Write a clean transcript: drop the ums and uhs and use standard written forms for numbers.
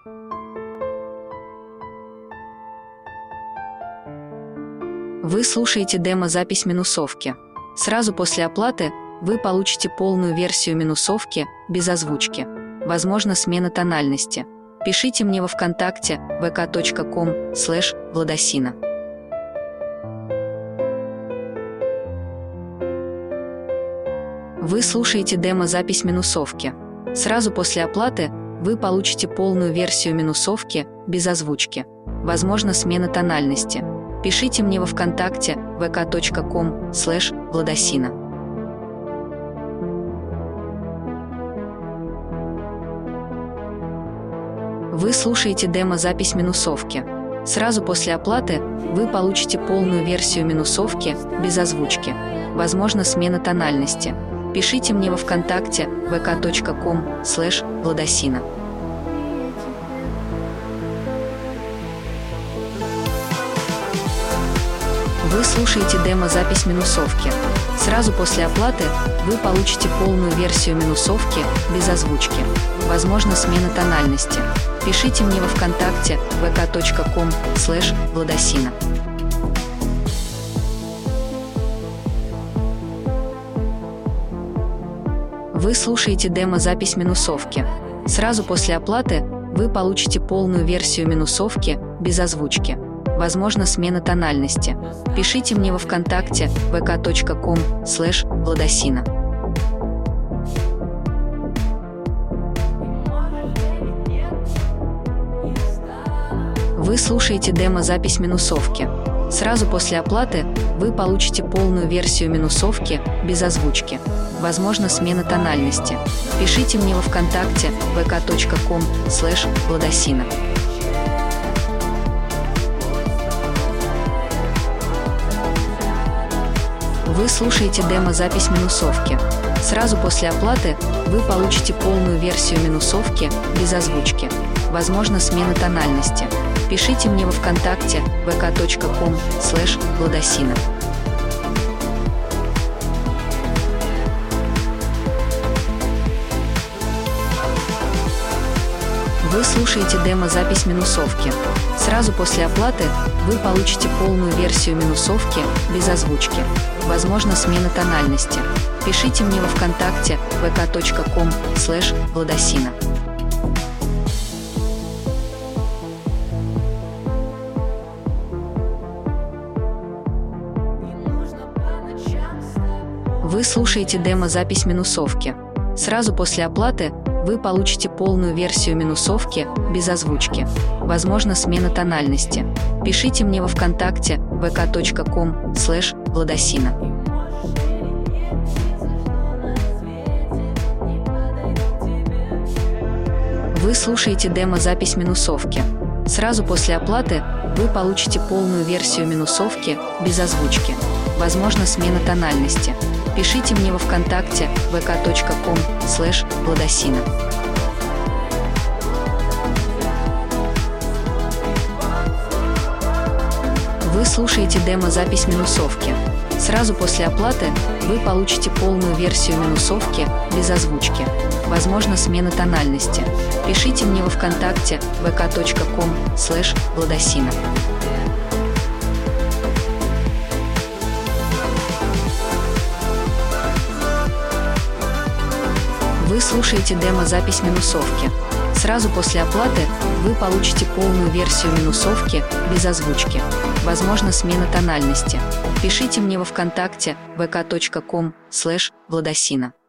Вы слушаете демо-запись минусовки. Сразу после оплаты вы получите полную версию минусовки без озвучки. Возможно, смена тональности. Пишите мне во ВКонтакте vk.com/Владосина. Вы слушаете демо-запись минусовки. Сразу после оплаты вы получите полную версию минусовки без озвучки. Возможно, смена тональности. Пишите мне во ВКонтакте vk.com/Владосина. Вы слушаете демо-запись минусовки. Сразу после оплаты вы получите полную версию минусовки без озвучки. Возможно, смена тональности. Пишите мне во ВКонтакте vk.com/Владосина. Вы слушаете демо-запись минусовки. Сразу после оплаты вы получите полную версию минусовки без озвучки. Возможно, смена тональности. Пишите мне во ВКонтакте vk.com/Владосина. Вы слушаете демо-запись минусовки. Сразу после оплаты вы получите полную версию минусовки без озвучки. Возможно, смена тональности. Пишите мне во ВКонтакте vk.com/Владосина. Вы слушаете демо-запись минусовки. Сразу после оплаты вы получите полную версию минусовки без озвучки. Возможно, смена тональности. Пишите мне во ВКонтакте vk.com/Владосина. Вы слушаете демо-запись минусовки. Сразу после оплаты вы получите полную версию минусовки без озвучки. Возможно, смена тональности. Пишите мне во ВКонтакте vk.com/Владосина. Вы слушаете демо-запись минусовки. Сразу после оплаты вы получите полную версию минусовки без озвучки. Возможно, смена тональности. Пишите мне во ВКонтакте vk.com/Владосина. Вы слушаете демо-запись минусовки. Сразу после оплаты вы получите полную версию минусовки без озвучки. Возможно, смена тональности. Пишите мне во ВКонтакте vk.com/Владосина. Вы слушаете демо-запись минусовки. Сразу после оплаты вы получите полную версию минусовки без озвучки. Возможно, смена тональности. Пишите мне во ВКонтакте vk.com/Владосина. Вы слушаете демо-запись минусовки. Сразу после оплаты вы получите полную версию минусовки без озвучки. Возможно, смена тональности. Пишите мне во ВКонтакте vk.com/Владосина. Вы слушаете демо-запись минусовки. Сразу после оплаты вы получите полную версию минусовки без озвучки. Возможно, смена тональности. Пишите мне во ВКонтакте vk.com/Владосина.